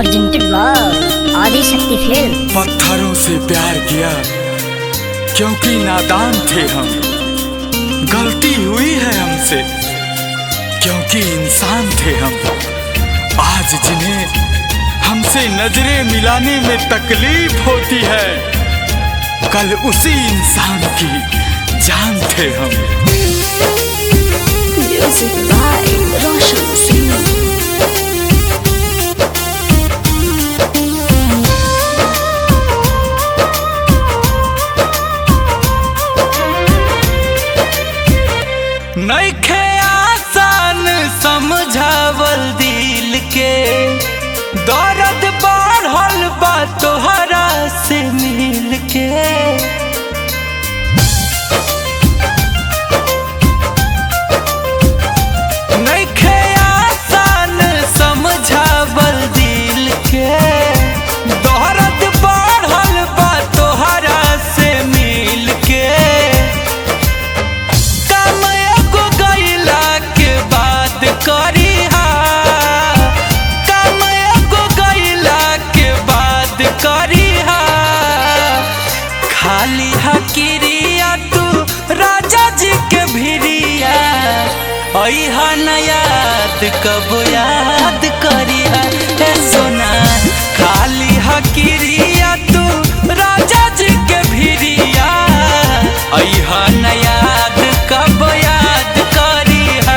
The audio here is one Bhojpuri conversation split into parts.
presented by आदि शक्ति फिल्म। पत्थरों से प्यार किया क्योंकि नादान थे हम, गलती हुई है हमसे क्योंकि इंसान थे हम। आज जिन्हें हमसे नजरें मिलाने में तकलीफ होती है, कल उसी इंसान की जान थे हम। Music by Roshan Singh. नइखे आसान समझावल दिल के, दर्द बढ़ल बा तोहरा से मिल के। नइखे आसान समझावल दिल के, दर्द बढ़ल बा तोहरा से मिल के। करिहा काम एगो गइला के बाद करिहा, खाली हकिरिया तू राजा जी के भिरिया, अइहा न याद कब याद करिहा। हे सोना खाली हकिरिया तू राजा जी के भिरिया, अइहा न याद कब याद करिहा।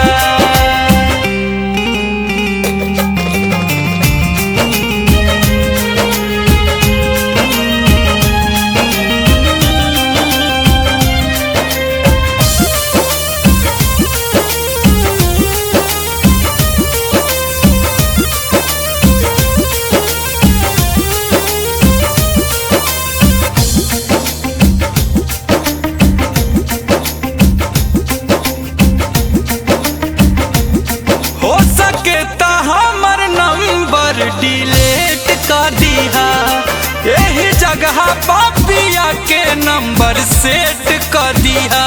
डिलीट कर दिया यही जगह पापिया के नंबर सेट कर दिया।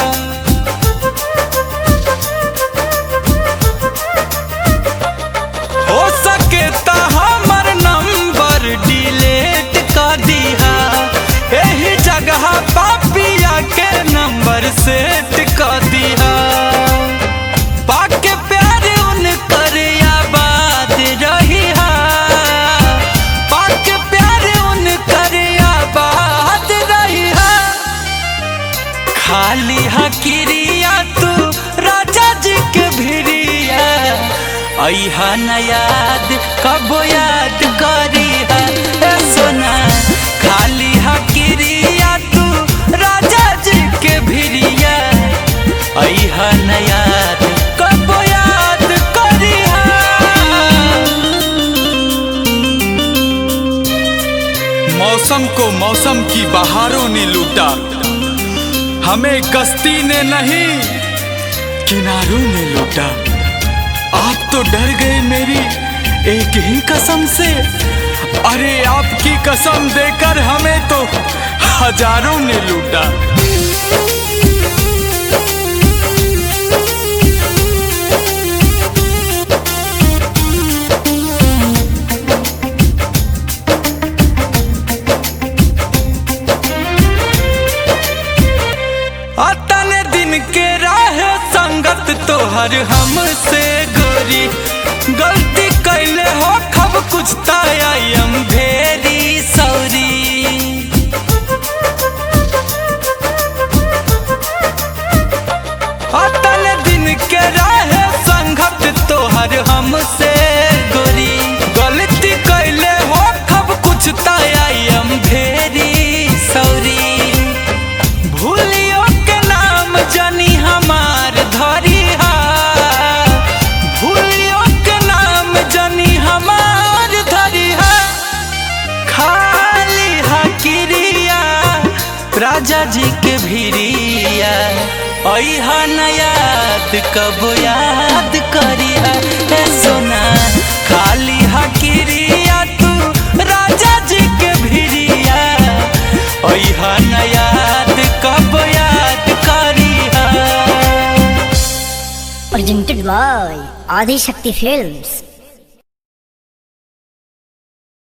हो सके तो हमर नंबर डिलीट कर दिया यही जगह पापिया के नंबर सेट कर दिया। पाके प्यार उनकर आबाद रही, खाली हकिरिया तू राजा जी के भिरिया, अइहा न याद कब याद करिहा। ए सोना खाली हकिरिया तू राजा जी के भिरिया, अइहा न याद कब याद करिहा। मौसम को मौसम की बहारों ने लूटा, हमें कश्ती ने नहीं किनारों ने लूटा। आप तो डर गए मेरी एक ही कसम से, अरे आपकी कसम देकर हमें तो हजारों ने लूटा। अतने दिन के राह संगत तोहर हमसे गोरी, गलती कैले हो खब कुछ तायम भेरी सौरी। अतने दिन के राह संगत तोहर हमसे गोरी, गलती कैले हो खब कुछ तायम भेरी सौरी। भूलियो के नाम जनी हमार धरिहा, भूलियो के नाम जनी हमार धरिहा। खाली हकिरिया राजा जी के भिरिया, अइहा न याद कब याद करिहा। हे सोना खाली हकिरिया तू राजा जी के भिरिया, अइहा न याद कब याद करिहा। presented by आदि शक्ति फिल्म्स।